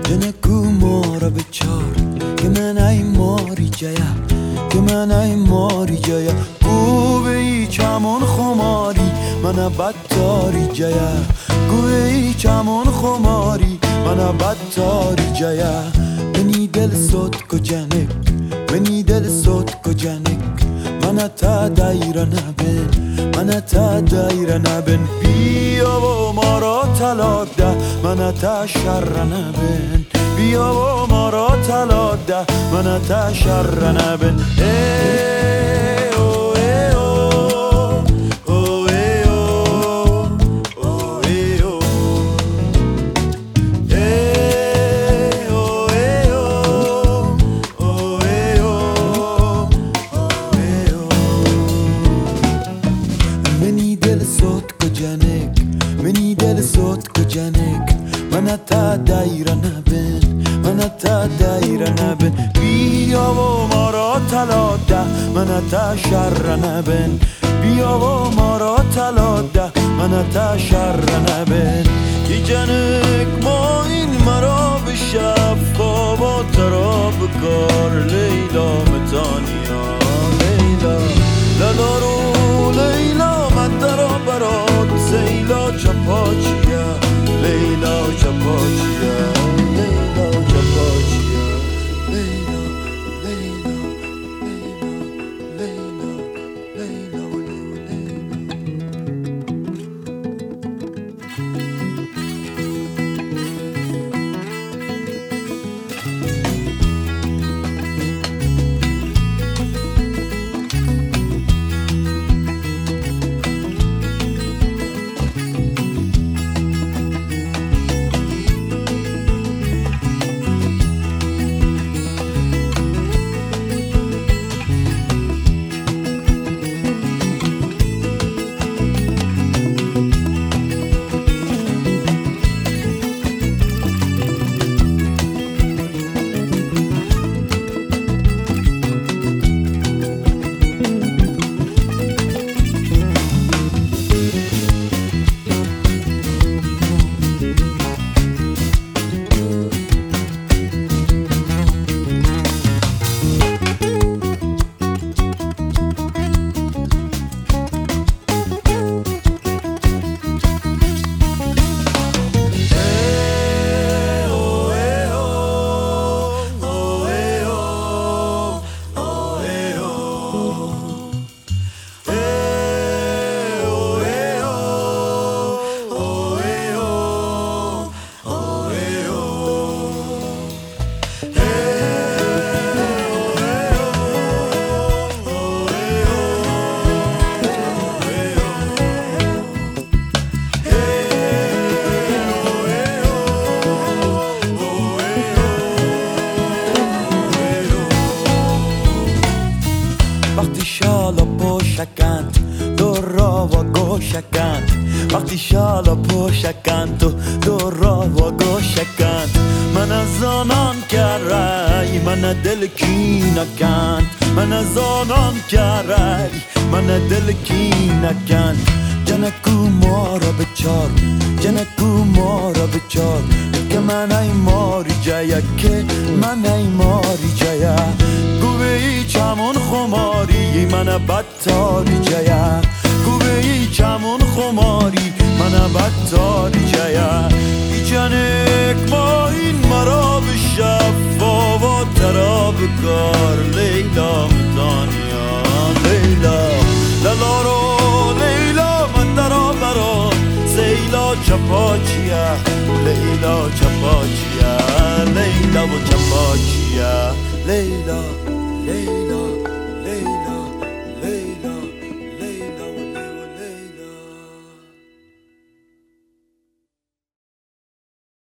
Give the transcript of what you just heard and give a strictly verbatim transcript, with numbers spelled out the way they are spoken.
جنکو مارا بچار که من ای ماری جایا که من ای ماری جایا گوه ای چمون خماری من بدتاری جایا گوه ای چمون خماری من بدتاری جایا منی دل صوت کو جنک منی دل صوت کو جنک من تا دایره نبین من تا دایره نبین بیا و ما را طلاق ده من تا شر نبین بیا و ما را طلاق ده من تا شر نبین ای او ای او او ای او او ای او ای او ای او او ای او او ای او منی دل صوت کو جنک منی دل صوت کو جنک من تا دایره نبین من تا دایره نبین بیا و ما را طلاق ده من تا شر نبین بیا و ما را طلاق ده من تا شر نبین کی جنک ما این مرا به شفا با ترا بکار لیلا متانیا لیلا لدارو لیلا من درا برات زیلا چپاچیا لیلا چپاچیا لیلا چپاچیا لیلا لیلا لیلا لیلا وقتی شالا پوشکند دو را و گوشکند وقتی شالا پوشکند و دو را و گوشکند من از آنان که رای من دل کی نکند من از آنان که رای من دل کی نکند جنکو ما را بچار جنکو ما را بچار که من ای ماری جایا که من ای ماری جایا گوه ای چمون خماری من بدتاری جایا گوه ای چمون خماری من بدتاری جایا ای جنک ما این مرا به شفا و ترا بکار لیلا متانیا لیلا لالارو لیلا من درا برا زیلا چپاچیا لیلا چپاچیا لیلا و چپاچیا لیلا لیلا